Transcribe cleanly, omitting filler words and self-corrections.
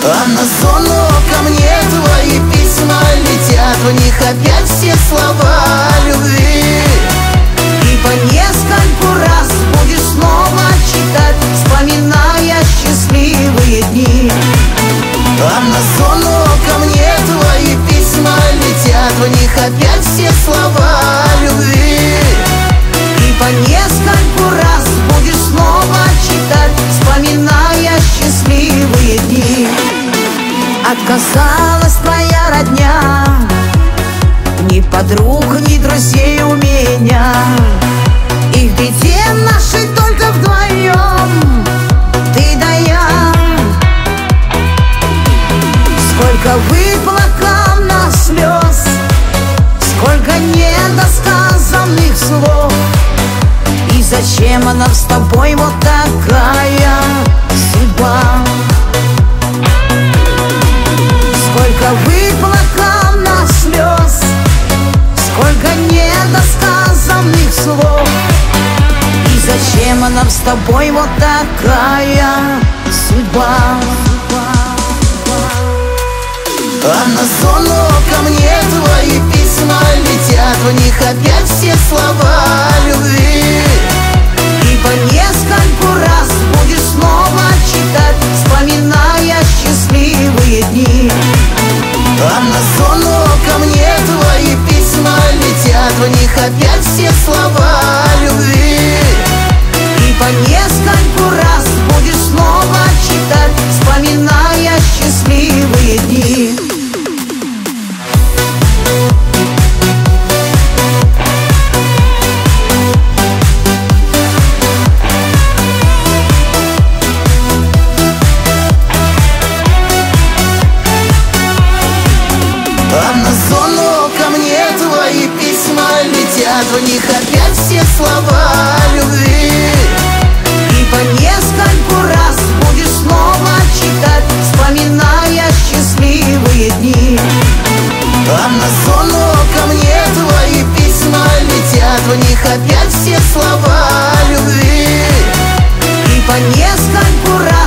А на зону ко мне твои письма летят, в них опять все слова любви. И по нескольку раз будешь снова читать, вспоминая счастливые дни. А на зону ко мне твои письма летят, в них опять все слова любви. И по нескольку раз будешь снова читать, вспоминая счастливые дни. Отказалась твоя родня, ни подруг, ни друзей у меня. И в беде нашей только вдвоем, ты да я. Сколько выплакал нас слез, сколько недосказанных слов. И зачем нам с тобой вот такая судьба? Сколько выплакал нас слез, сколько недосказанных слов. И зачем нам с тобой вот такая судьба? А на зону ко мне твои письма летят, в них опять все слова любви. И по нескольку раз будешь снова читать, вспоминая счастливые дни. А на зону ко мне твои письма летят, в них опять все слова любви. И по нескольку раз будешь снова читать, вспоминая счастливые дни. А на зону ко мне твои письма летят, в них опять все слова любви. И по нескольку раз будешь снова читать, вспоминая счастливые дни. А на зону ко мне твои письма летят, в них опять все слова любви. И по нескольку раз